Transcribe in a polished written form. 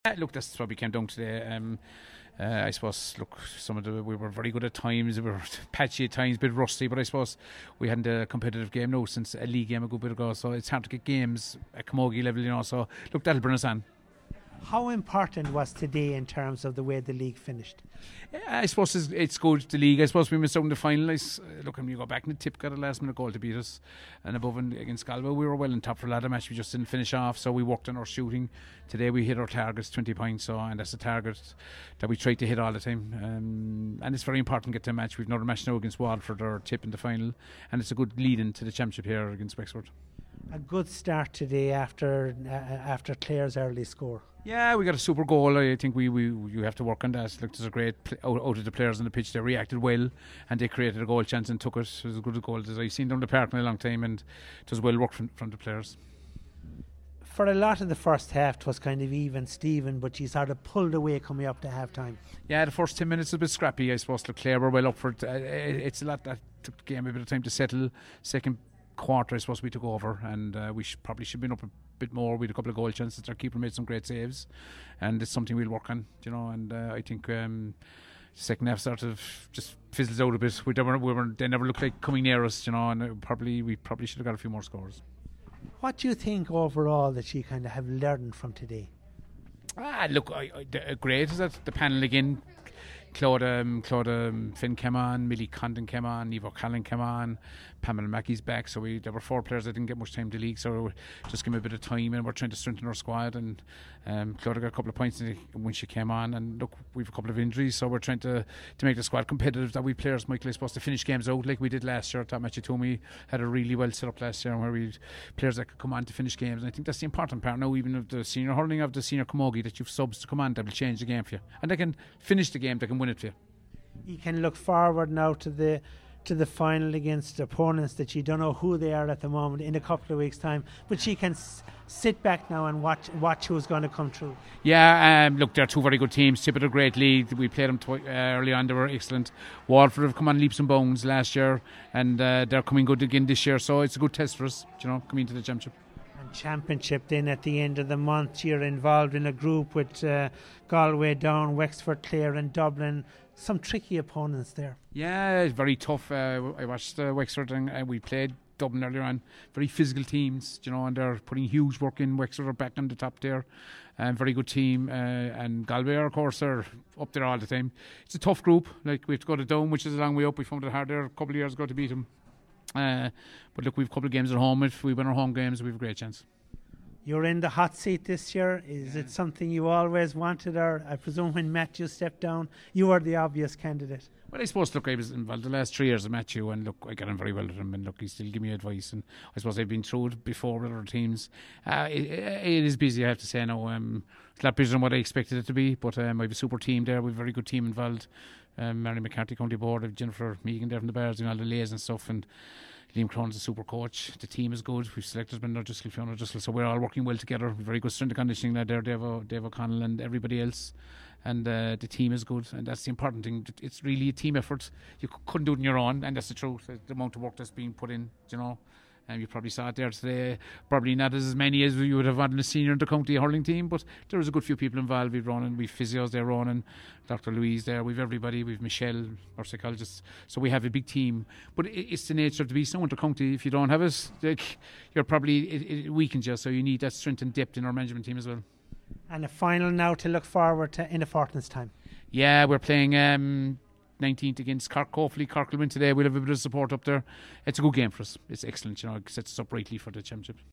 Look, that's what we came down today. I suppose, look, we were very good at times, we were patchy at times, a bit rusty, but I suppose we hadn't a competitive game now since a league game a good bit ago, so it's hard to get games at Camogie level, so look, that'll bring us on. How important was today in terms of the way the league finished? I suppose it's good, the league. I suppose we missed out in the final. Look, when you go back and the Tip got a last minute goal to beat us, and above and against Galway we were well on top for a lot of match. We just didn't finish off, so we worked on our shooting. Today we hit our targets, 20 points, and that's a target that we try to hit all the time, and it's very important to get to a match. We've another match now against Waterford or Tip in the final, and it's a good lead into the championship here against Wexford. A good start today after Clare's early score. Yeah, we got a super goal. I think you have to work on that. Look, there's a great out of the players on the pitch. They reacted well and they created a goal chance and took it. It was as good a goal as I've seen down the park in a long time, and it was well worked from the players. For a lot of the first half it was kind of even Stephen, but you sort of pulled away coming up to half time. Yeah, the first 10 minutes was a bit scrappy. I suppose Clare were well up for it. It's a lot that took the game a bit of time to settle. Second quarter I suppose we took over, and we probably should have been up a bit more. We had a couple of goal chances. Our keeper made some great saves, and it's something we'll work on, and I think the second half sort of just fizzles out a bit. They never looked like coming near us, and we probably should have got a few more scores. What do you think overall that you kind of have learned from today? Look, great is that the panel again. Claude Finn came on, Millie Condon came on, Eva Callan came on, Pamela Mackey's back. So there were 4 players that didn't get much time to league, so just give them a bit of time, and we're trying to strengthen our squad. And Claude got a couple of points when she came on, and look, we've a couple of injuries, so we're trying to make the squad competitive. That we players, Michael, are supposed to finish games out like we did last year. Tom Machitomi had a really well set up last year, where we had players that could come on to finish games. And I think that's the important part now, even of the senior hurling, of the senior camogie, that you've subs to come on that will change the game for you, and they can finish the game, they can win it for you. You can look forward now to the final against opponents that you don't know who they are at the moment in a couple of weeks' time, but you can sit back now and watch who's going to come through. Yeah, look, they're 2 very good teams. Tip had a great lead. We played them early on. They were excellent. Waterford have come on leaps and bounds last year, and they're coming good again this year, so it's a good test for us, coming into the championship. Championship then at the end of the month, you're involved in a group with Galway, Down, Wexford, Clare and Dublin. Some tricky opponents there. Yeah, it's very tough. I watched Wexford, and we played Dublin earlier on. Very physical teams, and they're putting huge work in. Wexford are back on the top there. Very good team. And Galway, of course, are up there all the time. It's a tough group. Like, we have to go to Down, which is a long way up. We found it hard there a couple of years ago to beat them. But look, we've a couple of games at home. If we win our home games, we have a great chance. You're in the hot seat this year. Is it something you always wanted, or I presume when Matthew stepped down, you were the obvious candidate? Well, I suppose, look, I was involved the last 3 years with Matthew, and look, I got on very well with him, and look, he still give me advice, and I suppose I've been through it before with other teams. It is busy, I have to say now. It's a lot busier than what I expected it to be, but I have a super team there. We have a very good team involved. Mary McCarthy County Board, I've Jennifer Megan there from the Bears, doing all the lays and stuff, and Liam Cronin's a super coach. The team is good. We've selected Brendan Driscoll, Fiona Driscoll, so we're all working well together. Very good strength and conditioning lad there, Dave O'Connell and everybody else. And the team is good, and that's the important thing. It's really a team effort. You couldn't do it on your own, and that's the truth. The amount of work that's being put in, And you probably saw it there today. Probably not as many as you would have had in a senior in the county hurling team, but there was a good few people involved. We've Ronan, we've physios there, Ronan, Dr. Louise there, we've everybody, we've Michelle, our psychologist. So we have a big team. But it's the nature of the beast. No inter county, if you don't have it, you're probably it weakens you. So you need that strength and depth in our management team as well. And a final now to look forward to in a fortnight's time. Yeah, we're playing 19th against Cork. Hopefully Cork will win today. We'll have a bit of support up there. It's a good game for us. It's excellent, it sets us up rightly for the championship.